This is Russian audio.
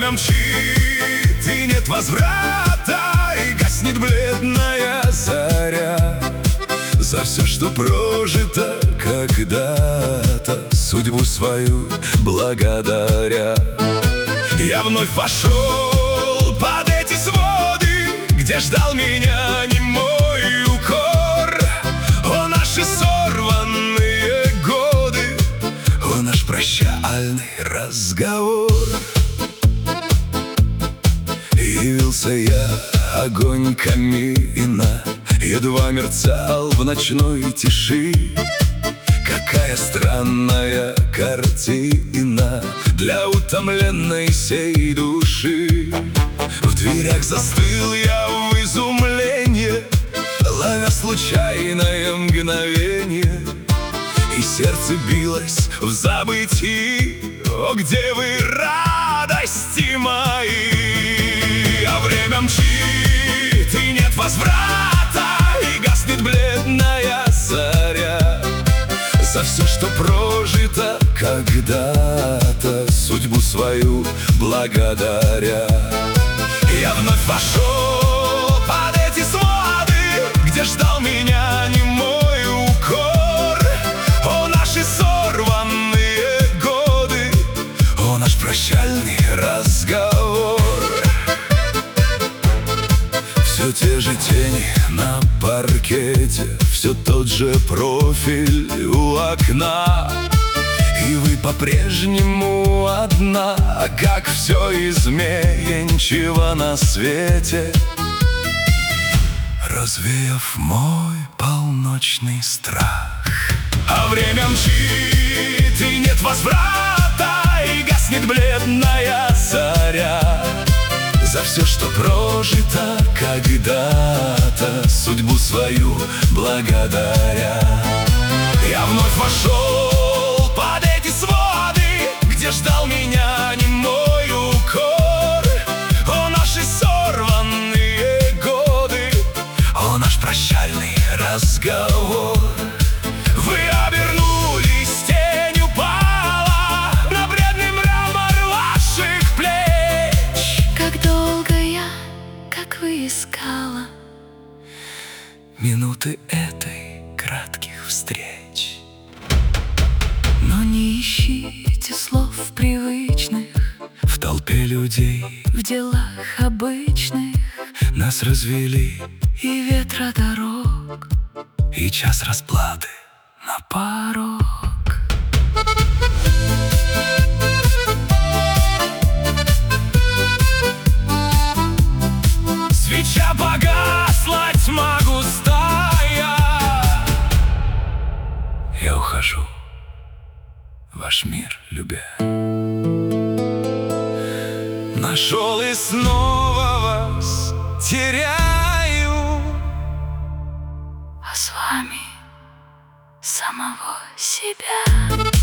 время мчит, и нет возврата, и гаснет бледная заря. За все, что прожито когда-то, судьбу свою благодаря. Я вновь вошел под эти своды, где ждал меня немой укор. О, наши сорванные годы, о, наш прощальный разговор. Явился я, огонь камина едва мерцал в ночной тиши. Какая странная картина для утомленной сей души. В дверях застыл я в изумлении, ловя случайное мгновение. И сердце билось в забытии. О, где вы, радости мои? А время мчит, и нет возврата, и гаснет бледная заря. За все, что прожито когда-то, судьбу свою благодаря. Я вновь вошел под эти своды, где ждал меня немой укор. О, наши сорванные годы, о, наш прощальный разговор. Все те же тени на паркете, все тот же профиль у окна. И вы по-прежнему одна, как все изменчиво на свете, развеяв мой полночный страх. А время мчит, и нет возврата, и гаснет бледная заря. За все, что прожито когда-то, судьбу свою благодаря. Я вновь вошел под эти своды, где ждал меня немой укор. О, наши сорванные годы, о, наш прощальный разговор. Вы обернулись, тень упала на бледный мрамор ваших плеч. Как долго я, как вы, искала минуты этой кратких встреч. Но не ищите слов привычных В толпе людей в делах обычных. нас развели, И ветра дорог и час расплаты на порог. Свеча погасла, тьма густая. Я ухожу, ваш мир любя. Нашел и снова вас теряю, А с вами самого себя.